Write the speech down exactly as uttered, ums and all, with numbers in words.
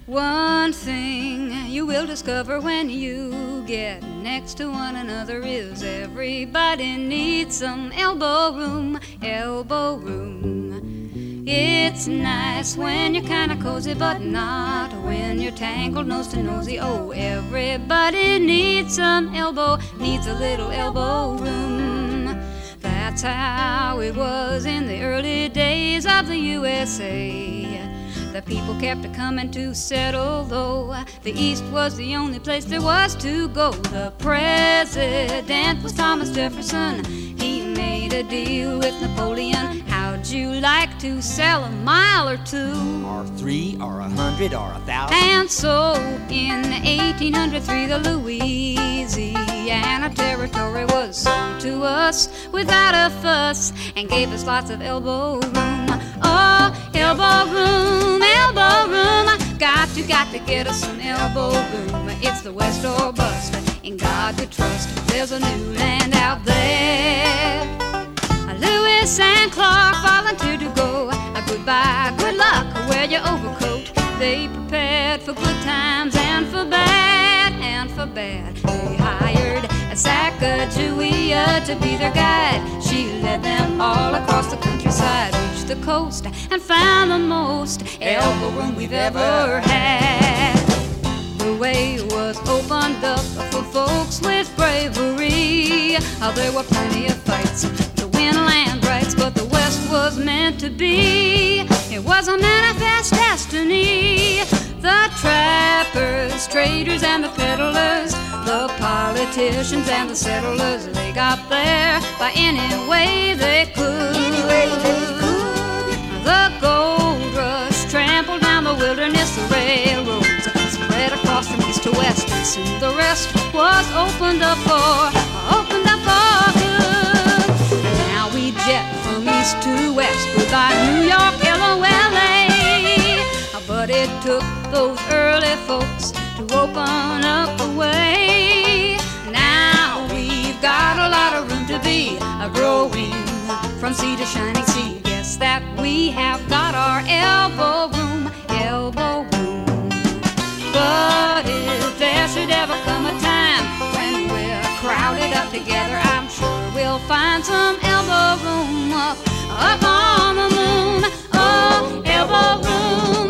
One thing you will discover when you get next to one another is everybody needs some elbow room, elbow room. It's nice when you're kinda cozy, but not when you're tangled nose to nosy. Oh, everybody needs some elbow, needs a little elbow room. That's how it was in the early days of the U S A. The people kept a-coming to settle, though the East was the only place there was to go. The president was Thomas Jefferson. He made a deal with Napoleon. How'd you like to sell a mile or two? Or three, or a hundred, or a thousand. And so in eighteen oh three, the Louisiana Territory was sold to us without a fuss and gave us lots of elbow room. Oh, elbow room, elbow room. Got to, got to get us some elbow room. It's the West or bust. In God we trust. There's a new land out there. Lewis and Clark volunteered to go. Goodbye, good luck, wear your overcoat. They prepared for good times and for bad, and for bad. They hired a Sacagawea to be their guide. She led them all across the countryside, reached the coast, and found the most elbow room we've ever had. The way was opened up for folks with bravery. Oh, there were plenty of fights to win land rights, but the West was meant to be. It was a manifest destiny. The trappers, traders, and the peddlers, the politicians and the settlers, they got there by any way they could. Any way they could. The gold rush trampled down the wilderness, the railroads spread across from east to west, and soon the rest was opened up for, opened up for good. Now we jet from east to west, goodbye New York, L O L A. But it took those early folks to open up the way. Now we've got a lot of room to be a growing from sea to shining sea. Guess that we have got our elbow room, elbow room. But if there should ever come a time when we're crowded up together, I'm sure we'll find some elbow room up, up on the moon. Oh, elbow room.